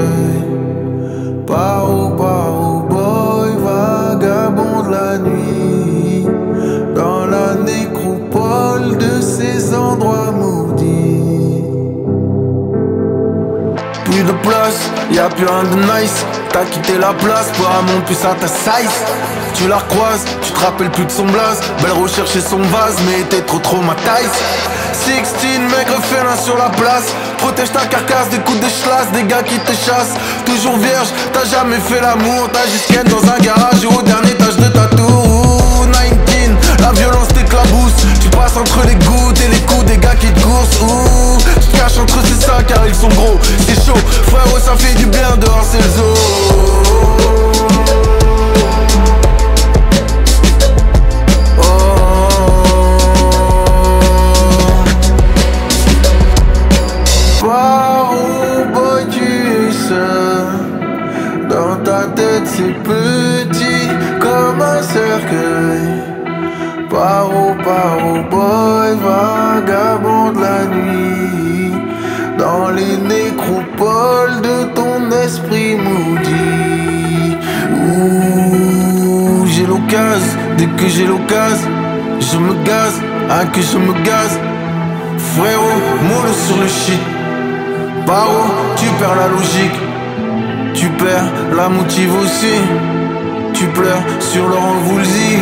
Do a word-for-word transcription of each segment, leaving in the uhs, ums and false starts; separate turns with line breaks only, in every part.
cercueil. Paro, paro, boy, vagabond de la nuit, dans la nécropole de ces endroits maudits. Plus de place, y'a plus rien de nice. T'as quitté la place pour un monde plus à ta size. Tu la recroises, tu te rappelles plus de son blaze. Belle recherche et son vase, mais t'es trop traumatisé. Sixteen, maigre félin sur la place. Protège ta carcasse des coups de schlass, des gars qui te chassent. Toujours vierge, t'as jamais fait l'amour. T'as juste ken dans un garage ou au dernier étage de ta tour. dix-neuf, la violence t'éclabousse. Tu passes entre les gouttes et les coups des gars qui te coursent. Ouh, tu te caches entre ces seins car ils sont gros. C'est chaud, frérot, ça fait du bien dehors, c'est le zoo. Dans ta tête c'est petit comme un cercueil. Paro, paro, boy, vagabond de la nuit, dans les nécropoles de ton esprit maudit. Ouh, j'ai l'occasion, dès que j'ai l'occasion, je me gaze, ah que je me gaze. Frérot, mollo sur le shit. Paro, tu perds la logique. Tu perds la motive aussi. Tu pleures sur Laurent Voulzy.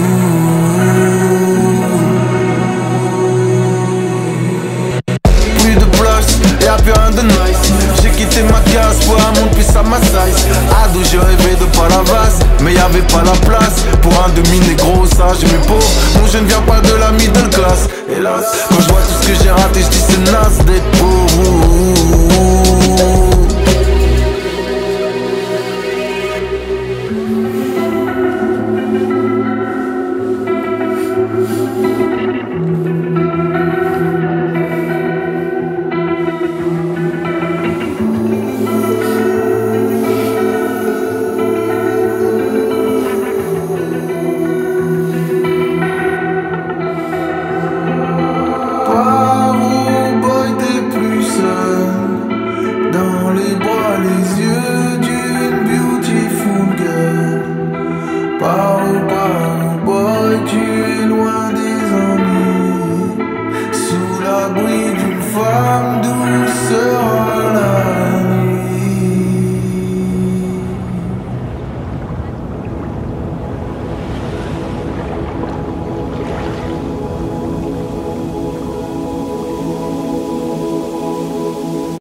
Plus de place, y'a plus rien de nice. J'ai quitté ma case pour un monde plus à ma size. Ado, j'ai rêvé de pas la vase, mais y'avait pas la place pour un demi-négro sage mais pauvre. Mon je ne viens pas de la middle class, hélas. Quand je vois tout ce que j'ai raté, je dis c'est naze d'être pauvre. Boy, boy, boy, tu